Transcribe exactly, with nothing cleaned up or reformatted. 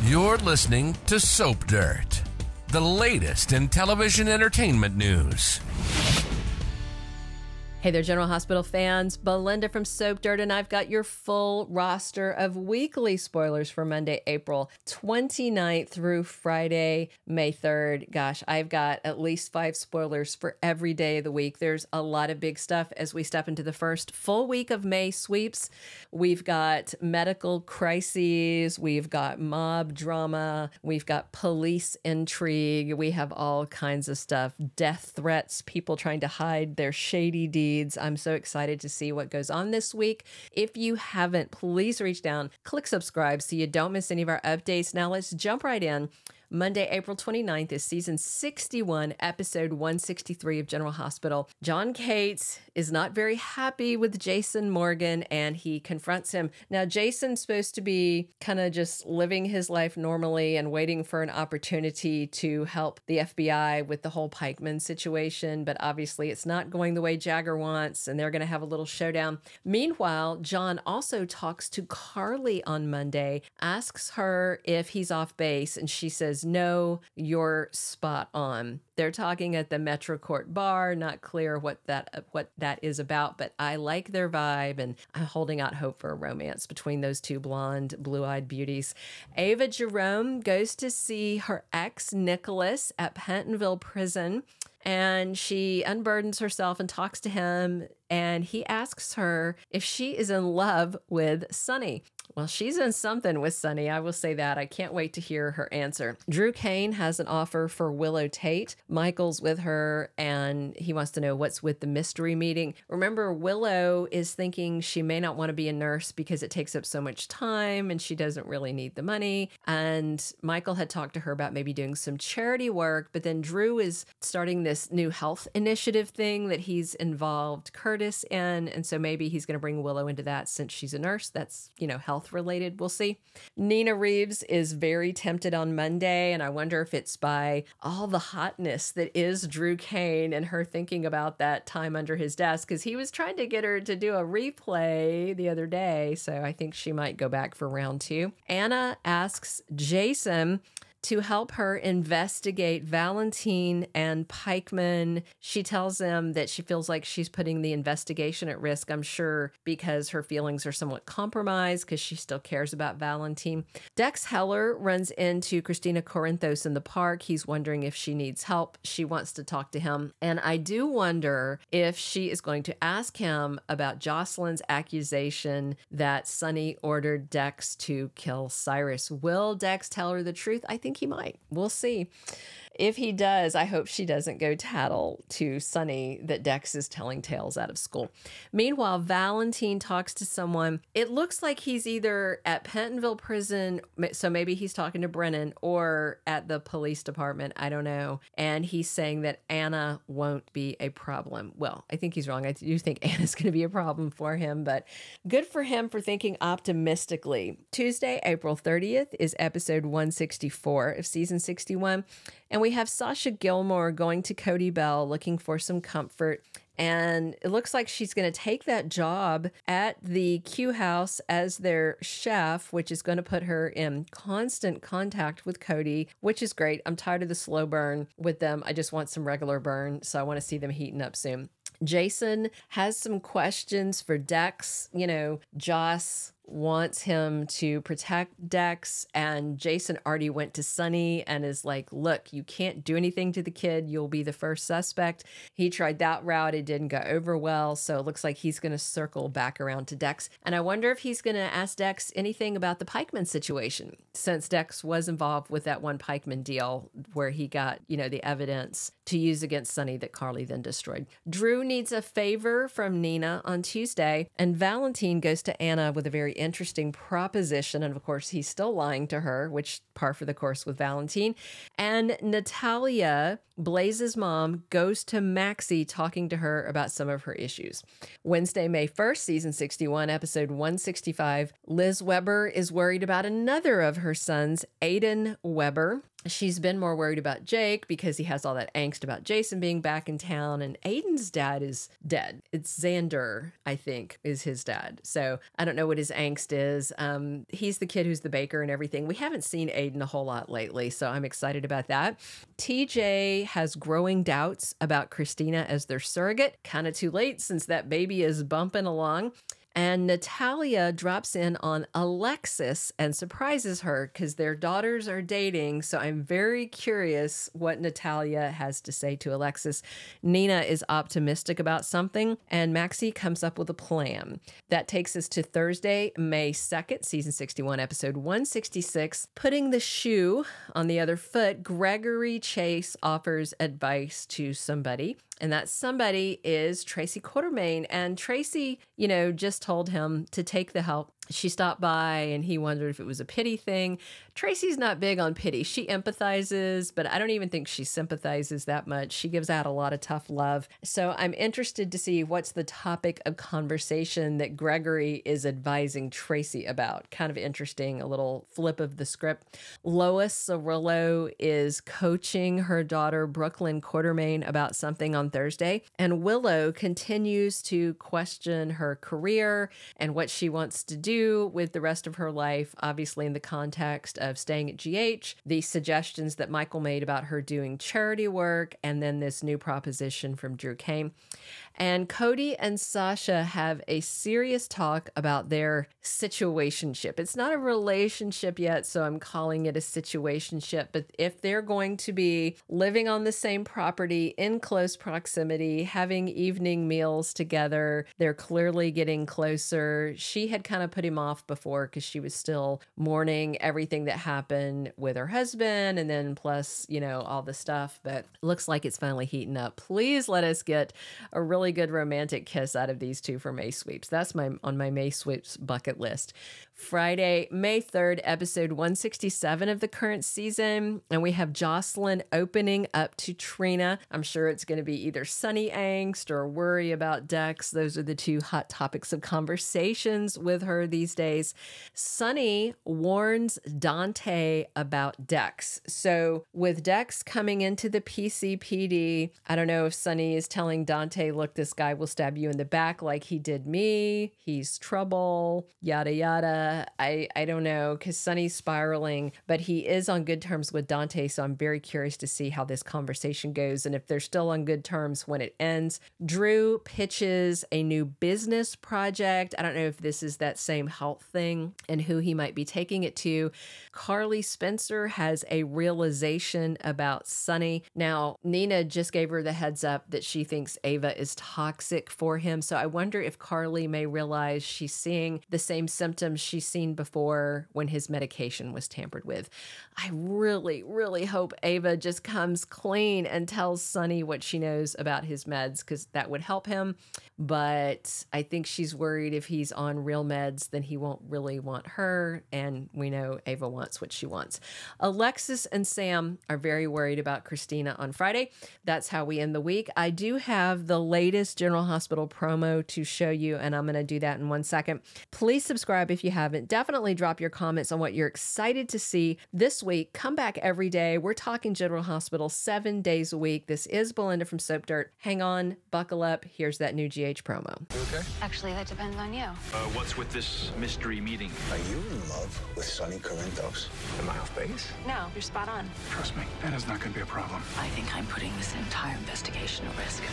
You're listening to Soap Dirt, the latest in television entertainment news. Hey there, General Hospital fans. Belinda from Soap Dirt, and I've got your full roster of weekly spoilers for Monday, April twenty-ninth through Friday, May third. Gosh, I've got at least five spoilers for every day of the week. There's a lot of big stuff as we step into the first full week of May sweeps. We've got medical crises. We've got mob drama. We've got police intrigue. We have all kinds of stuff. Death threats, people trying to hide their shady deeds. I'm so excited to see what goes on this week. If you haven't, please reach down, click subscribe so you don't miss any of our updates. Now let's jump right in. Monday, April twenty-ninth is season sixty-one, episode one sixty-three of General Hospital. John Cates is not very happy with Jason Morgan, and he confronts him. Now, Jason's supposed to be kind of just living his life normally and waiting for an opportunity to help the F B I with the whole Pikeman situation, but obviously it's not going the way Jagger wants, and they're going to have a little showdown. Meanwhile, John also talks to Carly on Monday, asks her if he's off base, and she says, no, you're spot on. They're talking at the Metro Court bar, not clear what that what that is about, but I like their vibe, and I'm holding out hope for a romance between those two blonde, blue-eyed beauties. Ava Jerome goes to see her ex, Nicholas, at Pentonville Prison, and she unburdens herself and talks to him, and he asks her if she is in love with Sonny. Well, she's in something with Sonny, I will say that. I can't wait to hear her answer. Drew Kane has an offer for Willow Tate. Michael's with her, and he wants to know what's with the mystery meeting. Remember, Willow is thinking she may not want to be a nurse because it takes up so much time, and she doesn't really need the money. And Michael had talked to her about maybe doing some charity work, but then Drew is starting this new health initiative thing that he's involved Curtis in, and so maybe he's going to bring Willow into that since she's a nurse. That's, you know, health related. We'll see. Nina Reeves is very tempted on Monday, and I wonder if it's by all the hotness that is Drew Kane and her thinking about that time under his desk, because he was trying to get her to do a replay the other day, so I think she might go back for round two. Anna asks Jason to help her investigate Valentine and Pikeman. She tells him that she feels like she's putting the investigation at risk, I'm sure, because her feelings are somewhat compromised because she still cares about Valentine. Dex Heller runs into Christina Corinthos in the park. He's wondering if she needs help. She wants to talk to him. And I do wonder if she is going to ask him about Jocelyn's accusation that Sonny ordered Dex to kill Cyrus. Will Dex tell her the truth? I think he might. We'll see. If he does, I hope she doesn't go tattle to Sonny that Dex is telling tales out of school. Meanwhile, Valentine talks to someone. It looks like he's either at Pentonville Prison, so maybe he's talking to Brennan, or at the police department. I don't know. And he's saying that Anna won't be a problem. Well, I think he's wrong. I do think Anna's going to be a problem for him, but good for him for thinking optimistically. Tuesday, April thirtieth is episode one sixty-four of season sixty-one. And we have Sasha Gilmore going to Cody Bell looking for some comfort. And it looks like she's going to take that job at the Q House as their chef, which is going to put her in constant contact with Cody, which is great. I'm tired of the slow burn with them. I just want some regular burn. So I want to see them heating up soon. Jason has some questions for Dex. You know, Joss wants him to protect Dex, and Jason already went to Sonny and is like, look, you can't do anything to the kid. You'll be the first suspect. He tried that route. It didn't go over well, so it looks like he's going to circle back around to Dex. And I wonder if he's going to ask Dex anything about the Pikeman situation, since Dex was involved with that one Pikeman deal where he got, you know, the evidence to use against Sonny that Carly then destroyed. Drew needs a favor from Nina on Tuesday, and Valentine goes to Anna with a very interesting proposition. And of course, he's still lying to her, which par for the course with Valentine. And Natalia, Blaze's mom, goes to Maxie talking to her about some of her issues. Wednesday, May first, season sixty-one, episode one sixty-five. Liz Weber is worried about another of her sons, Aiden Weber. she's been more worried about Jake because he has all that angst about Jason being back in town, and Aiden's dad is dead. It's Xander, I think, is his dad. So I don't know what his angst is. Um, he's the kid who's the baker and everything. We haven't seen Aiden a whole lot lately, so I'm excited about that. T J has growing doubts about Christina as their surrogate. Kind of too late since that baby is bumping along. And Natalia drops in on Alexis and surprises her because their daughters are dating. So I'm very curious what Natalia has to say to Alexis. Nina is optimistic about something, and Maxie comes up with a plan. That takes us to Thursday, May second, season sixty-one, episode one sixty-six. Putting the shoe on the other foot, Gregory Chase offers advice to somebody. And that somebody is Tracy Quartermaine. And Tracy, you know, just told him to take the help. She stopped by and he wondered if it was a pity thing. Tracy's not big on pity. She empathizes, but I don't even think she sympathizes that much. She gives out a lot of tough love. So I'm interested to see what's the topic of conversation that Gregory is advising Tracy about. Kind of interesting, a little flip of the script. Lois Cirillo is coaching her daughter, Brooklyn Quartermaine, about something on Thursday. And Willow continues to question her career and what she wants to do with the rest of her life, obviously in the context of staying at G H, the suggestions that Michael made about her doing charity work, and then this new proposition from Drew Kane. And Cody and Sasha have a serious talk about their situationship. It's not a relationship yet, so I'm calling it a situationship. But if they're going to be living on the same property in close proximity, having evening meals together, they're clearly getting closer. She had kind of put him off before because she was still mourning everything that happened with her husband, and then plus, you know, all the stuff. But looks like it's finally heating up. Please let us get a really good romantic kiss out of these two for May Sweeps. That's my on my May Sweeps bucket list. Friday, May third, episode one sixty-seven of the current season. And we have Jocelyn opening up to Trina. I'm sure it's going to be either Sunny angst or worry about Dex. Those are the two hot topics of conversations with her these days. Sunny warns Dante about Dex. So with Dex coming into the P C P D, I don't know if Sunny is telling Dante, look, this guy will stab you in the back like he did me. He's trouble, yada, yada. I, I don't know, because Sunny's spiraling, but he is on good terms with Dante, so I'm very curious to see how this conversation goes and if they're still on good terms when it ends. Drew pitches a new business project. I don't know if this is that same health thing and who he might be taking it to. Carly Spencer has a realization about Sunny. Now, Nina just gave her the heads up that she thinks Ava is toxic for him, so I wonder if Carly may realize she's seeing the same symptoms she's seen before when his medication was tampered with. I really, really hope Ava just comes clean and tells Sunny what she knows about his meds, because that would help him. But I think she's worried if he's on real meds, then he won't really want her. And we know Ava wants what she wants. Alexis and Sam are very worried about Christina on Friday. That's how we end the week. I do have the latest General Hospital promo to show you, and I'm going to do that in one second. Please subscribe if you haven't. Definitely drop your comments on what you're excited to see this week. Come back every day. We're talking General Hospital seven days a week. This is Belinda from Soap Dirt. Hang on, buckle up. Here's that new G H promo. You okay? Actually, that depends on you. Uh, what's with this mystery meeting? Are you in love with Sonny Corinthos? Am I off base? No, you're spot on. Trust me, that is not going to be a problem. I think I'm putting this entire investigation at risk.